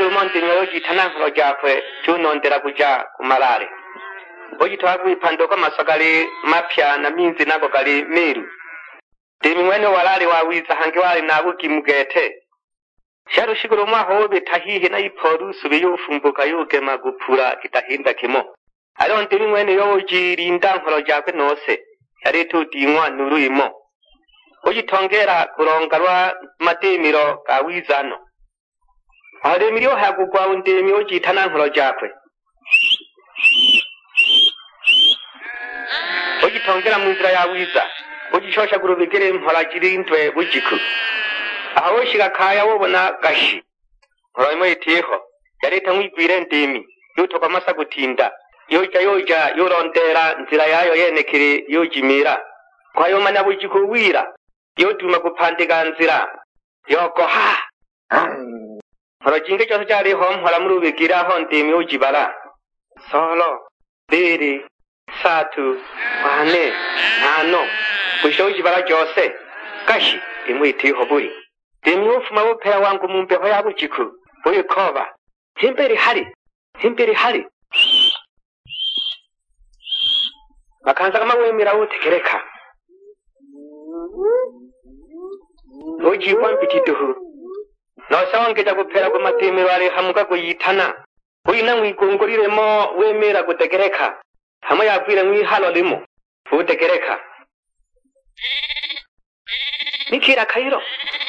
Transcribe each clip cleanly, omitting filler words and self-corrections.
monte nyoji tanango jakwe chunondera kuja kumalale oji twagwi pandoko masakali mapya na minzi nago gali meru demi mwene walale wawiza hange wale nago kimugete sharu shiguro mwahobe tahihe na iporu sube yofumbuka yoge magupura kitahinda kimo alon demi mwene yoji rindankoro jakwe nose yareto dingwa nuru imo oji tongera kurongarwa matemiro kawizano Ademiro hagugwa undemi oji tanankoro jakwe oji tongera munzira yawiza oji chosha gurubigere mporagiri intwe bujiku aho shiga kaya wobona gashi oroimo itiho yareta mwigwire ndemi yutoka masa gutinda yoja yorondera nzira yayo yenekere yojimira kwayo mana bujiku wira yotuma kupandiga nzira yoko ha Orojinge cyose cyari ho mpora muri ubigira ho ndemi ujibara solo biri satu ane nano kusho ujibara cyose kashi imwiti ho buri demi ufuma bo peya wangu mumbe ho yabujiku boye koba himbere hari bakanza kama wemera utekereka oji kwampitituhu no sawangeza gupera ku matemero ari hamuka kuyitana uyina mwigongoliremo wemera gutegereka hamwe yagwire mwihalo limo utegereka nikira kairo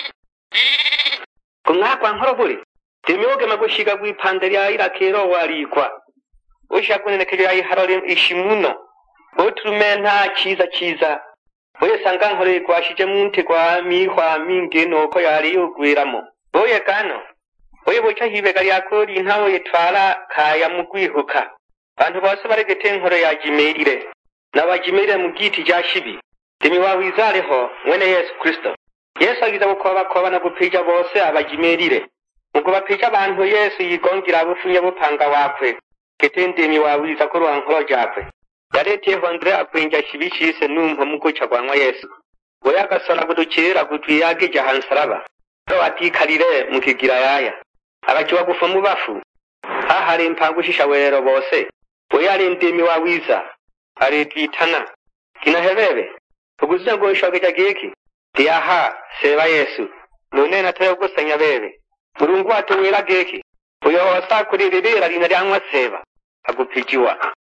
kumwakwa nkoroburi timyoge magushiga gwipande ya irakero warikwa ushakunenekere ya ihalo ishimuno otrumenta chiza oye sanga nkore kwashije munte kwa mihwa minge noko yari yogwiramo Oye kano, oye bocha hibe kari akori ntawo yetwara kaya mugwihuka. Bantu bose baregete nkoro ya jimerire. Nabajimerire mu giti jashibi. Demi wawizareho mwene Yesu Kristo. Yesu agiza gukoba na gupija bose abajimerire. Mugo bapija abantu Yesu yigongira abufunye bupanga wakwe. Ketendemi wawiza ko rwankoro jakwe. Yarete Andre akwinja shibishise numpo mugocha gwanwa Yesu. Oya gasora gudukira gutwiyage jahansaraba. Ati karire mukigira yaya abakiwa gufa mu bafu ahari impangushisha wero bose oyari ndimi wawiza ari twitana kinahebebe tuguze ngo ishogeja giki tiaha seba Yesu none natayo gusanya bebe urungu atwera giki uyo wasa kuririra rinari anwa seba agupijiwa